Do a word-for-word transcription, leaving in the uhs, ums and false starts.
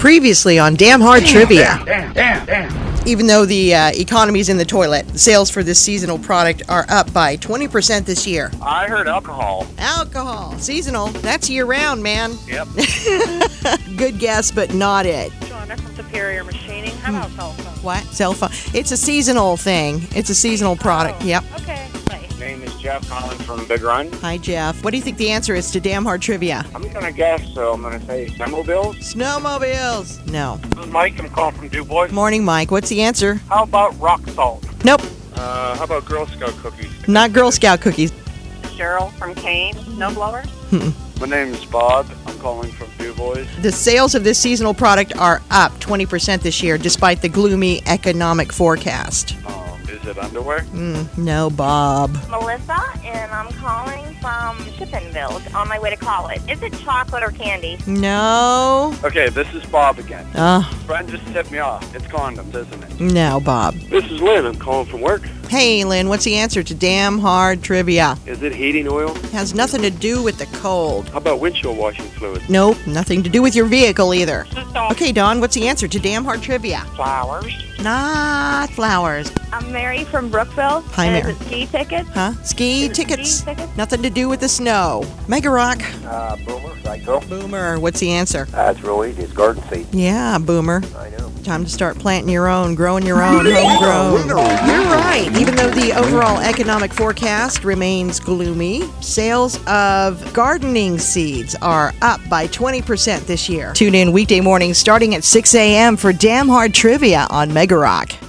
Previously on Damn Hard damn, Trivia. Damn, damn, damn. Even though the uh, economy's in the toilet, sales for this seasonal product are up by twenty percent this year. I heard alcohol. Alcohol. Seasonal. That's year-round, man. Yep. Good guess, but not it. Joanna from Superior Machining. How about cell phone? What? Cell phone. It's a seasonal thing. It's a seasonal product. Oh, Yep. Okay, bye. Name is Jeff calling from Big Run. Hi, Jeff. What do you think the answer is to Damn Hard Trivia? I'm gonna guess, so I'm gonna say snowmobiles. Snowmobiles. No. This is Mike. I'm calling from DuBois. Morning, Mike. What's the answer? How about rock salt? Nope. Uh, how about Girl Scout cookies? Not Girl Scout cookies. Cheryl from Kane. Snowblower. My name is Bob. I'm calling from DuBois. The sales of this seasonal product are up twenty percent this year, despite the gloomy economic forecast. Um, is it underwear? Mm, no, Bob. Melissa, and I'm calling from Shippensville on my way to college. Is it chocolate or candy? No. Okay, this is Bob again. Uh, Friend just tipped me off. It's condoms, isn't it? no, Bob. This is Lynn. I'm calling from work. Hey, Lynn, what's the answer to Damn Hard Trivia? Is it heating oil? Has nothing to do with the cold. How about windshield washing fluid? Nope, nothing to do with your vehicle either. Sister. Okay, Dawn, what's the answer to Damn Hard Trivia? Flowers. Not flowers. I'm Mary from Brookville. Hi, and Mary. Is it ski tickets? Huh? Ski Is it tickets. ski tickets? Nothing to do with the snow. Mega Rock. Uh, Boomer, Psycho. Boomer, what's the answer? That's really easy. It's garden seed. Yeah, Boomer. I know. Time to start planting your own, growing your own, homegrown. You're right. Even though the overall economic forecast remains gloomy, sales of gardening seeds are up by twenty percent this year. Tune in weekday mornings starting at six a.m. for Damn Hard Trivia on Mega Rock.